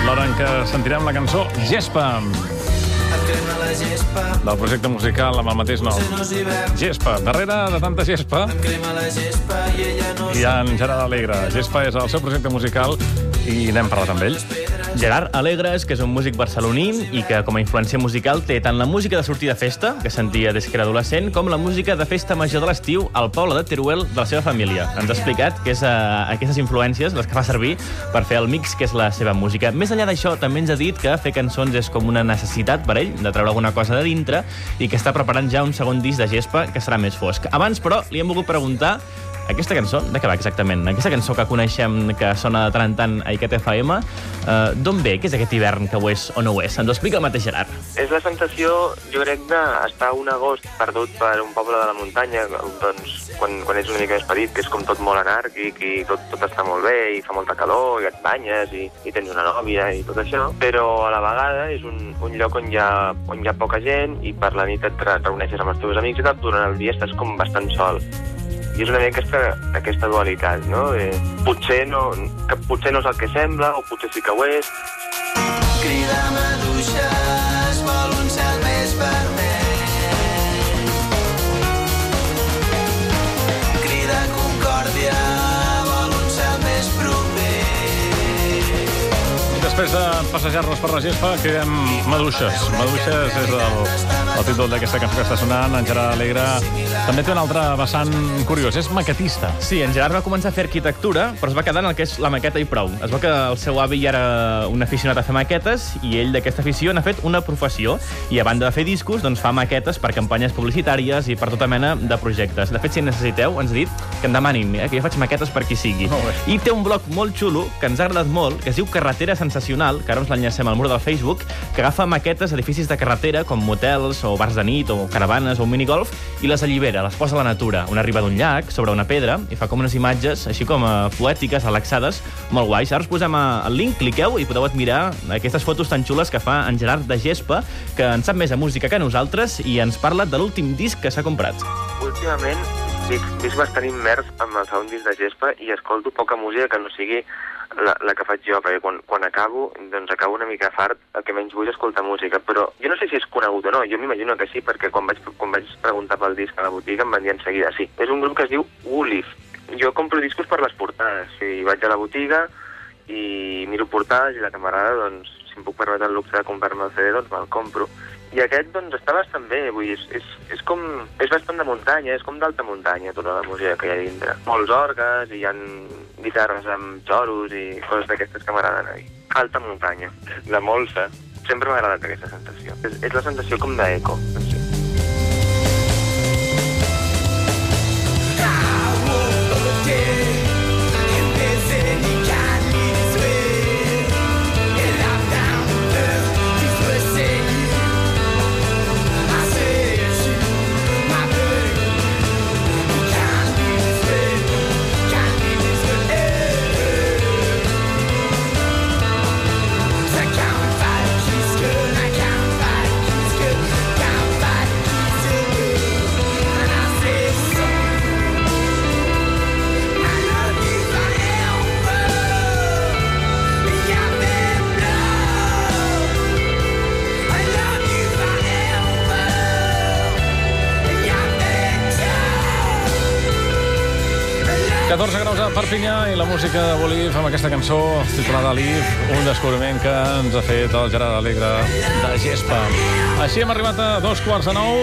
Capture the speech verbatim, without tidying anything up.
L'hora en què sentirem la cançó Gespa, del projecte musical amb el mateix nom. Gespa. Darrere de tanta gespa hi ha en Gerard Alegre. Gespa és el seu projecte musical i n'hem parlat amb ell. Gerard Alegres, que és un músic barceloní i que com a influència musical té tant la música de sortir de festa, que sentia des que era adolescent, com la música de festa major de l'estiu al poble de Teruel de la seva família. Ens ha explicat que és uh, aquestes influències les que fa servir per fer el mix que és la seva música. Més enllà d'això, també ens ha dit que fer cançons és com una necessitat per ell, de treure alguna cosa de dintre, i que està preparant ja un segon disc de Gespa que serà més fosc. Abans, però, li hem volgut preguntar aquesta cançó, de què va exactament? Aquesta cançó que coneixem, que sona de tant en tant a Icat F M, uh, d'on ve? Què és aquest hivern que ho és o no ho és? Ens ho explica el mateix Gerard. És la sensació, jo crec, d'estar un agost perdut per un poble de la muntanya, doncs, quan, quan ets una mica més petit, que és com tot molt anàrquic i tot, tot està molt bé, i fa molta calor, i et banyes, i, i tens una nòvia, i tot això, però a la vegada és un, un lloc on hi, ha, on hi ha poca gent, i per la nit et reuneixes amb els teus amics i tal, durant el dia estàs com bastant sol. I és una mica aquesta, aquesta dualitat, no? Eh, potser no, que potser no és el que sembla, o potser sí que ho és. Crida maduixes, vol un cel més vermell. Crida concòrdia, vol un cel més proper. Després de passejar-nos per la gespa, cridem Maduixes. Maduixes és el, el títol d'aquesta cançó que està sonant. En Gerard Alegre també té un altre vessant curiós. És maquetista. Sí, en Gerard va començar a fer arquitectura, però es va quedar en el que és la maqueta i prou. Es veu que el seu avi ja era un aficionat a fer maquetes i ell d'aquesta afició n'ha fet una professió. I a banda de fer discos, doncs fa maquetes per campanyes publicitàries i per tota mena de projectes. De fet, si en necessiteu, ens ha dit que em demanin, eh, que jo faig maquetes per qui sigui. I té un blog molt xulo, que ens ha agradat molt, que es diu Carretera Sensacional, que ara us l'enllacem al mur del Facebook, que agafa maquetes d'edificis de carretera, com motels, o bars de nit, o caravanes, o un minigolf, i les allibera, les posa a la natura. Una riba d'un llac, sobre una pedra, i fa com unes imatges, així com uh, poètiques, relaxades, molt guais. Ara us posem uh, el link, cliqueu i podeu admirar aquestes fotos tan xules que fa en Gerard de Gespa, que en sap més de música que nosaltres, i ens parla de l'últim disc que s'ha comprat. Últimament visc, visc bastant immers amb el segon disc de Gespa i escolto poca música que no sigui la, la que faig jo, perquè quan, quan acabo, doncs acabo una mica fart, el que menys vull és escoltar música, però jo no sé si és conegut o no, jo m'imagino que sí, perquè quan vaig, quan vaig preguntar pel disc a la botiga em van dir en seguida sí. És un grup que es diu Woolif. Jo compro discos per les portades, i vaig a la botiga i miro portades i la camarada, doncs, si em puc permetre el luxe de comprar-me el C D, doncs me'l compro. I aquest, doncs, està bastant bé, vull dir, és, és, és com... és bastant de muntanya, és com d'alta muntanya, tota la música que hi ha dintre. Molts orgues, i hi ha guitarres amb xoros i coses d'aquestes que m'agraden a mi. Alta muntanya, de molsa. Sempre m'ha agradat aquesta sensació. És, és la sensació com d'eco, sí. catorze graus a Perpinyà i la música de Woolif amb aquesta cançó titulada Live, un descobriment que ens ha fet el Gerard Alegre de Gespa. Així hem arribat a dos quarts de nou.